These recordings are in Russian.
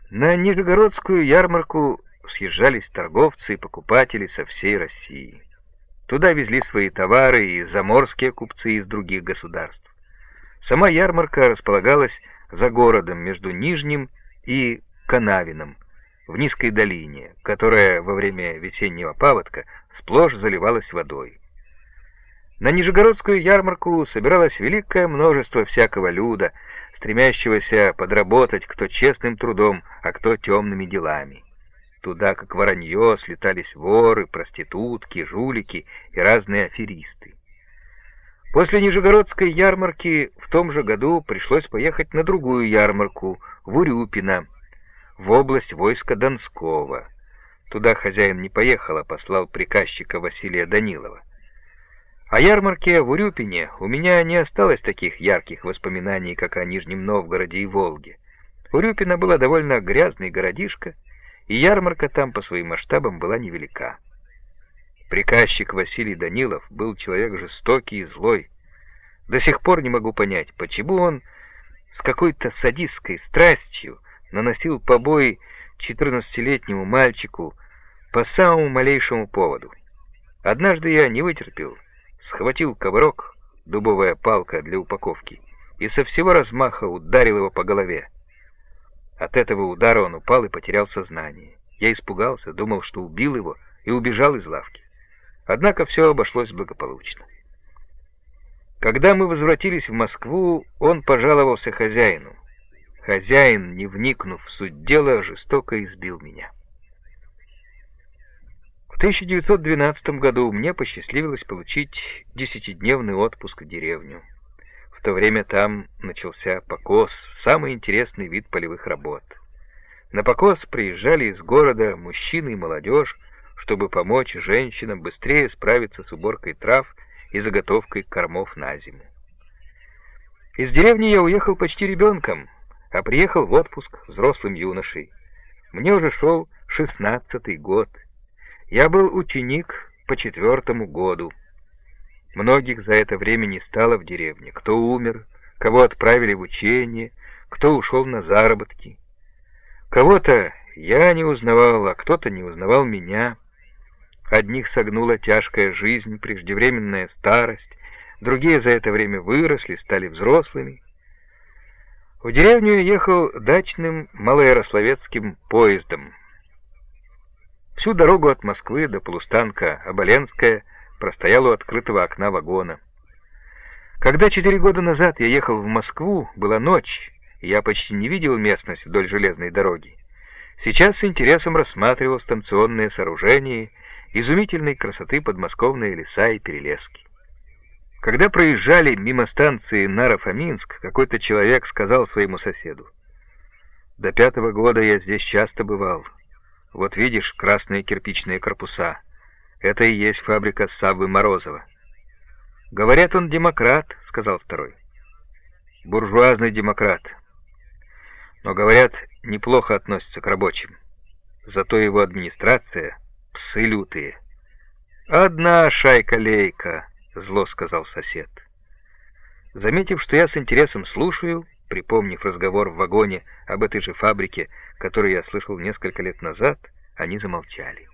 На Нижегородскую ярмарку съезжались торговцы и покупатели со всей России. Туда везли свои товары и заморские купцы из других государств. Сама ярмарка располагалась за городом между Нижним и Канавином, в низкой долине, которая во время весеннего паводка сплошь заливалась водой. На Нижегородскую ярмарку собиралось великое множество всякого люда, стремящегося подработать кто честным трудом, а кто темными делами. Туда, как воронье, слетались воры, проститутки, жулики и разные аферисты. После Нижегородской ярмарки в том же году пришлось поехать на другую ярмарку, в Урюпино, в область войска Донского. Туда хозяин не поехал, а послал приказчика Василия Данилова. О ярмарке в Урюпине у меня не осталось таких ярких воспоминаний, как о Нижнем Новгороде и Волге. Урюпино было довольно грязный городишко, и ярмарка там по своим масштабам была невелика. Приказчик Василий Данилов был человек жестокий и злой. До сих пор не могу понять, почему он с какой-то садистской страстью наносил побои 14-летнему мальчику по самому малейшему поводу. Однажды я не вытерпел, схватил ковырок, дубовая палка для упаковки, и со всего размаха ударил его по голове. От этого удара он упал и потерял сознание. Я испугался, думал, что убил его, и убежал из лавки. Однако все обошлось благополучно. Когда мы возвратились в Москву, он пожаловался хозяину. Хозяин, не вникнув в суть дела, жестоко избил меня. В 1912 году мне посчастливилось получить 10-дневный отпуск в деревню. В то время там начался покос, самый интересный вид полевых работ. На покос приезжали из города мужчины и молодежь, чтобы помочь женщинам быстрее справиться с уборкой трав и заготовкой кормов на зиму. Из деревни я уехал почти ребенком, а приехал в отпуск взрослым юношей. Мне уже шел 16-й год. Я был ученик по 4-му году. Многих за это время не стало в деревне. Кто умер, кого отправили в учение, кто ушел на заработки. Кого-то я не узнавал, а кто-то не узнавал меня. Одних согнула тяжкая жизнь, преждевременная старость, другие за это время выросли, стали взрослыми. В деревню я ехал дачным малоярославецким поездом. Всю дорогу от Москвы до полустанка Оболенская простоял у открытого окна вагона. Когда 4 года назад я ехал в Москву, была ночь, и я почти не видел местность вдоль железной дороги. Сейчас с интересом рассматривал станционные сооружения, изумительной красоты подмосковные леса и перелески. Когда проезжали мимо станции Наро-Фоминск, какой-то человек сказал своему соседу: «До 5-го года я здесь часто бывал. Вот видишь красные кирпичные корпуса. Это и есть фабрика Саввы Морозова». «Говорят, он демократ», — сказал второй. «Буржуазный демократ. Но, говорят, неплохо относится к рабочим. Зато его администрация — псы лютые». «Одна шайка-лейка», — зло сказал сосед. Заметив, что я с интересом слушаю, припомнив разговор в вагоне об этой же фабрике, который я слышал несколько лет назад, они замолчали.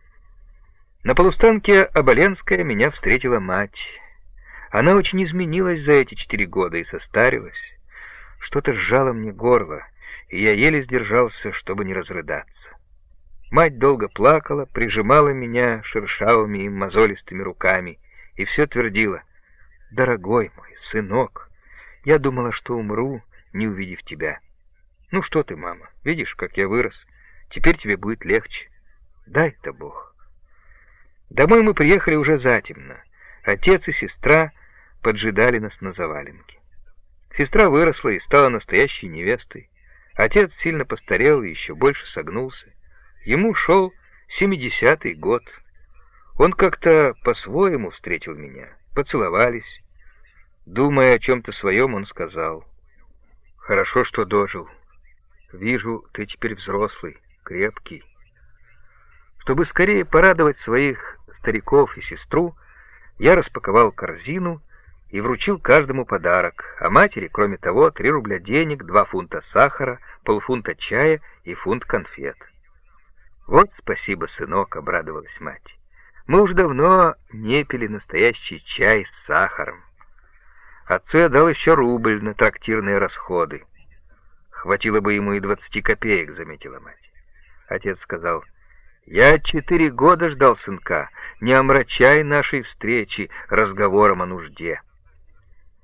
На полустанке Оболенская меня встретила мать. Она очень изменилась за эти 4 года и состарилась. Что-то сжало мне горло, и я еле сдержался, чтобы не разрыдаться. Мать долго плакала, прижимала меня шершавыми и мозолистыми руками и все твердила: «Дорогой мой, сынок, я думала, что умру, не увидев тебя. Ну что ты, мама, видишь, как я вырос, теперь тебе будет легче. Дай-то Бог». Домой мы приехали уже затемно. Отец и сестра поджидали нас на заваленке. Сестра выросла и стала настоящей невестой. Отец сильно постарел и еще больше согнулся. Ему шел 70-й год. Он как-то по-своему встретил меня. Поцеловались. Думая о чем-то своем, он сказал: «Хорошо, что дожил. Вижу, ты теперь взрослый, крепкий». Чтобы скорее порадовать своих стариков и сестру, я распаковал корзину и вручил каждому подарок, а матери, кроме того, 3 рубля денег, 2 фунта сахара, полфунта чая и фунт конфет. «Вот спасибо, сынок», — обрадовалась мать. «Мы уж давно не пили настоящий чай с сахаром». Отцу я дал еще рубль на трактирные расходы. «Хватило бы ему и 20 копеек», — заметила мать. Отец сказал: «Я 4 года ждал сынка, не омрачай нашей встречи разговором о нужде».